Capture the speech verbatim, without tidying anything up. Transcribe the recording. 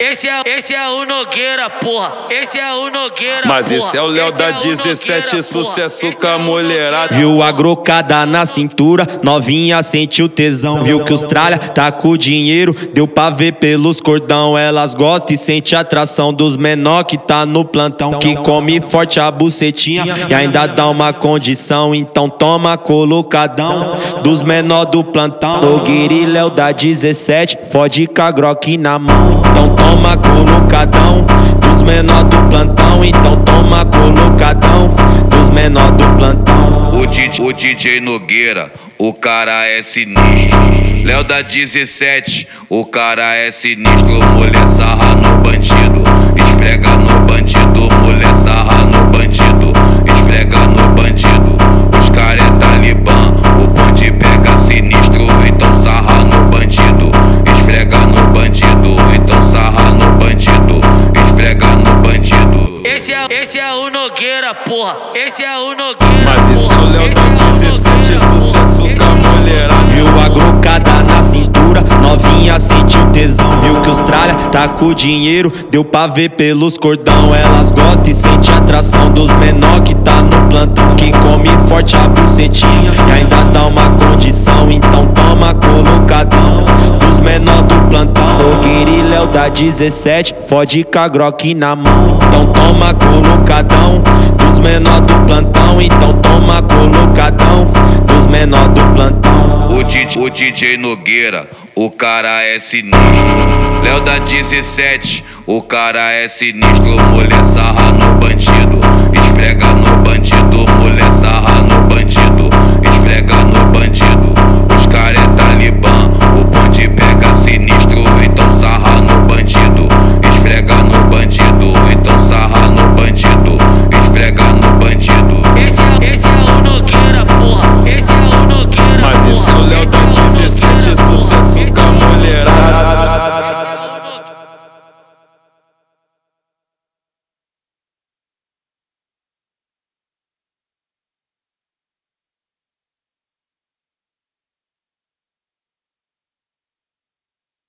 Esse é, esse é o Nogueira, porra. Esse é o Nogueira, Mas porra. esse é o Léo da é dezessete, Nogueira, sucesso porra. com a mulherada. Viu a grocada na cintura, novinha sente o tesão. Viu que os tralha tá com dinheiro, deu pra ver pelos cordão. Elas gostam e sente a atração dos menor que tá no plantão, que come forte a bucetinha e ainda dá uma condição. Então toma colocadão dos menor do plantão. Nogueira e Léo da dezessete, fode com a groque na mão. Então toma colocadão dos menor do plantão. Então toma colocadão dos menor do plantão. O D J, o D J Nogueira, o cara é sinistro. Léo da dezessete, o cara é sinistro. Mulher sarra no bandido, esfrega no bandido. Mulher sarra no bandido, esfrega no bandido. Os cara é talibã, o bonde pega sinistro. Então sarra no bandido, esfrega no bandido. Então sarra no bandido, esfrega no bandido. Esse é, esse é o Nogueira, porra. Esse é o Nogueira. Mas esse é o Léo da dezessete, sucesso com a mulherada. Viu a grocada na cintura, novinha sente o tesão. Viu que os tralha tá com dinheiro, deu pra ver pelos cordão. Elas gostam e sente a atração dos menor que tá no plantão, que come forte a bucetinha e ainda dá uma condição. Então toma colocadão dos menor do plantão. Nogueira e Léo da dezessete, fode com a groque na mão. Então toma colocadão dos menor do plantão. Então toma colocadão dos menor do plantão. O D J, o D J Nogueira, o cara é sinistro. Léo da dezessete, o cara é sinistro. Mulher sarra no bandido, esfrega no bandido. Mulher sarra